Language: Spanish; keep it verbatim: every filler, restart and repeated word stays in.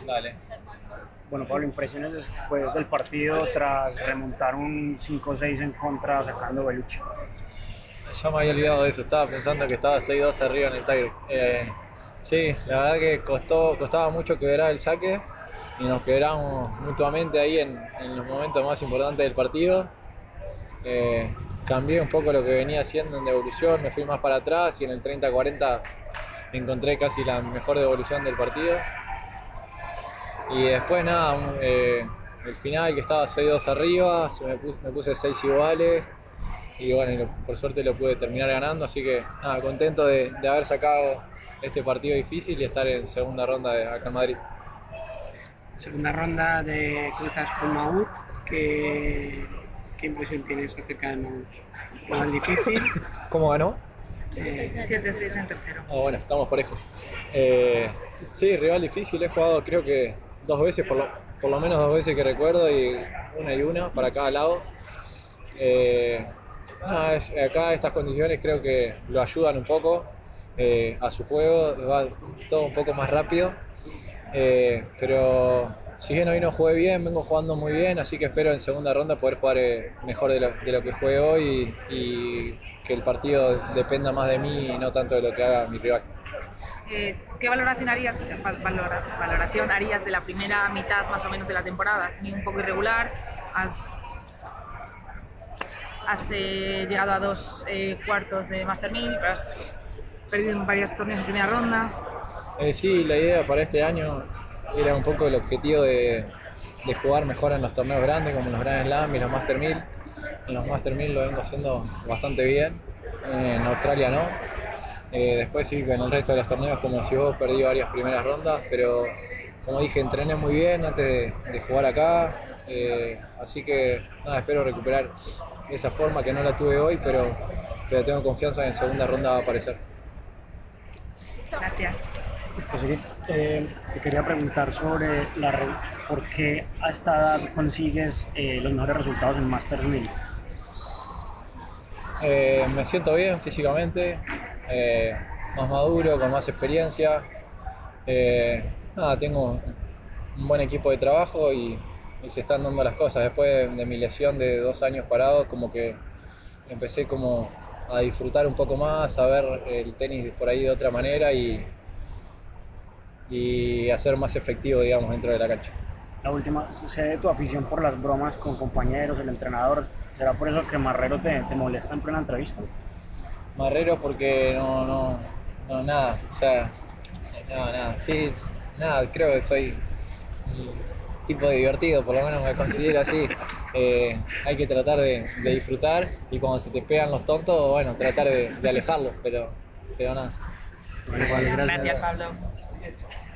Dale. Bueno, Pablo, impresiones después del partido tras remontar un cinco seis en contra sacando Belucci. Ya me había olvidado de eso, estaba pensando que estaba seis dos arriba en el tiebreak. Eh, sí, la verdad que costó, costaba mucho quebrar el saque y nos quebramos mutuamente ahí en, en los momentos más importantes del partido. Eh, cambié un poco lo que venía haciendo en devolución, me fui más para atrás y en el treinta cuarenta encontré casi la mejor devolución del partido. Y después nada, un, eh, el final que estaba seis dos arriba, se me, puse, me puse seis iguales y bueno, y lo, por suerte lo pude terminar ganando, así que nada, contento de, de haber sacado este partido difícil y estar en segunda ronda de acá en Madrid. Segunda ronda de cruzas con Mahut, ¿qué, qué impresión tienes acerca de Mahut? ¿Igual difícil? ¿Cómo ganó? Eh, siete seis en tercero. Oh, bueno, estamos parejos. Eh, sí, rival difícil, he jugado creo que dos veces, por lo, por lo menos dos veces que recuerdo, y una y una para cada lado. Eh, nada, es, acá estas condiciones creo que lo ayudan un poco eh, a su juego, va todo un poco más rápido. Eh, pero si bien hoy no jugué bien, vengo jugando muy bien, así que espero en segunda ronda poder jugar eh, mejor de lo, de lo que jugué hoy y, y que el partido dependa más de mí y no tanto de lo que haga mi rival. Eh, ¿Qué valoración harías, valora, valoración harías de la primera mitad más o menos de la temporada? Has tenido un poco irregular, has, has eh, llegado a dos eh, cuartos de Master mil, pero has perdido en varios torneos en primera ronda. Eh, sí, la idea para este año era un poco el objetivo de, de jugar mejor en los torneos grandes como los Grand Slam y los Master mil. En los Master mil lo vengo haciendo bastante bien, eh, en Australia no. Eh, después sí, en el resto de los torneos, como si vos, perdí varias primeras rondas, pero como dije, entrené muy bien antes de, de jugar acá, eh, así que nada, espero recuperar esa forma que no la tuve hoy, pero, pero tengo confianza en que en segunda ronda va a aparecer. Gracias. José, eh, te quería preguntar sobre la re- por qué a esta edad consigues eh, los mejores resultados en Master mil. Eh, me siento bien físicamente, eh, más maduro, con más experiencia. Eh, nada, tengo un buen equipo de trabajo y, y se están dando las cosas. Después de, de mi lesión de dos años parado, como que empecé como a disfrutar un poco más, a ver el tenis por ahí de otra manera y, y a ser más efectivo, digamos, dentro de la cancha. La última, sé de tu afición por las bromas con compañeros, el entrenador. ¿Será por eso que Marrero te, te molesta en plena entrevista? Marrero porque no, no, no, nada, o sea, no, nada, sí, nada, creo que soy un tipo divertido, por lo menos me considero así. Eh, hay que tratar de, de disfrutar y cuando se te pegan los tontos, bueno, tratar de, de alejarlos, pero, pero nada. Bueno, vale, Gracias, gracias. Pablo.